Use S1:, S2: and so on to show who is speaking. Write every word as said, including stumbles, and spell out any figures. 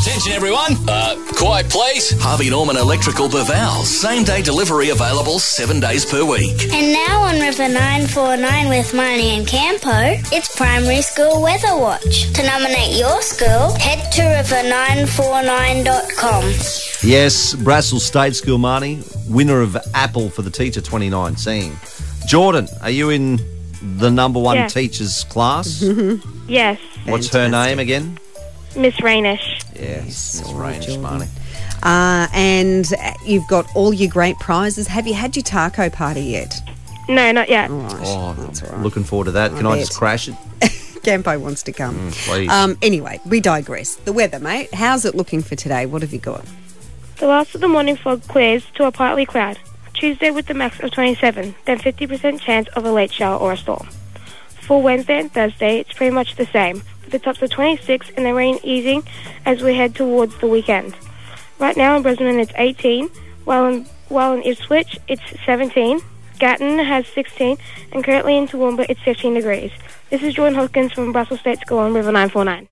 S1: Attention everyone. Uh, quiet please. Harvey Norman Electrical Beval. Same day delivery available seven days per week.
S2: And now on River nine four nine with Marnie and Campo, it's Primary School Weather Watch. To nominate your school, head to river nine four nine dot com.
S3: Yes, Brassel State School, Marnie, winner of Apple for the Teacher twenty nineteen. Jordan, are you in the number one
S4: Yeah.
S3: teachers class?
S4: Yes,
S3: What's her name again?
S4: Miss Rainish.
S3: Yes, Miss
S5: all right,
S3: Range,
S5: Jordan.
S3: Marnie.
S5: Uh, and you've got all your great prizes. Have you had your taco party yet?
S4: No, not yet.
S5: All right.
S3: Oh,
S5: That's all right.
S3: looking forward to that. Can I
S5: bet.
S3: just crash it?
S5: Campo wants to come.
S3: Mm, please.
S5: Um, anyway, we digress. The weather, mate. How's it looking for today? What have you got?
S4: The last of the morning fog clears to a partly cloud. Tuesday with the max of twenty-seven, then fifty percent chance of a late shower or a storm. For Wednesday and Thursday, it's pretty much the same, with the tops of twenty-six and the rain easing as we head towards the weekend. Right now in Brisbane, it's eighteen, while in, while in Ipswich, it's seventeen. Gatton has sixteen, and currently in Toowoomba, it's fifteen degrees. This is Jordan Hopkins from Brussels State School on River nine four nine.